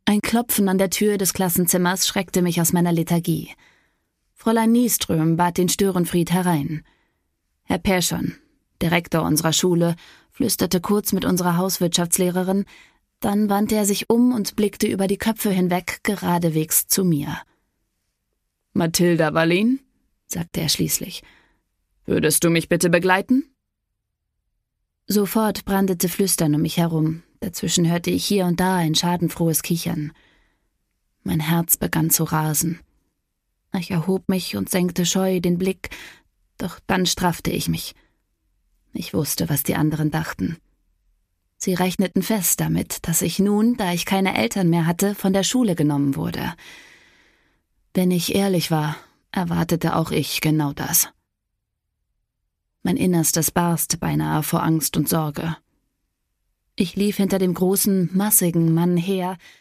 Ein Klopfen an der Tür des Klassenzimmers schreckte mich aus meiner Lethargie. Fräulein Nieström bat den Störenfried herein. Herr Perschon, Direktor unserer Schule, flüsterte kurz mit unserer Hauswirtschaftslehrerin, dann wandte er sich um und blickte über die Köpfe hinweg geradewegs zu mir. »Mathilda Wallin«, sagte er schließlich, »würdest du mich bitte begleiten?« Sofort brandete Flüstern um mich herum, dazwischen hörte ich hier und da ein schadenfrohes Kichern. Mein Herz begann zu rasen. Ich erhob mich und senkte scheu den Blick, doch dann straffte ich mich. Ich wusste, was die anderen dachten. Sie rechneten fest damit, dass ich nun, da ich keine Eltern mehr hatte, von der Schule genommen wurde. Wenn ich ehrlich war, erwartete auch ich genau das. Mein Innerstes barst beinahe vor Angst und Sorge. Ich lief hinter dem großen, massigen Mann her,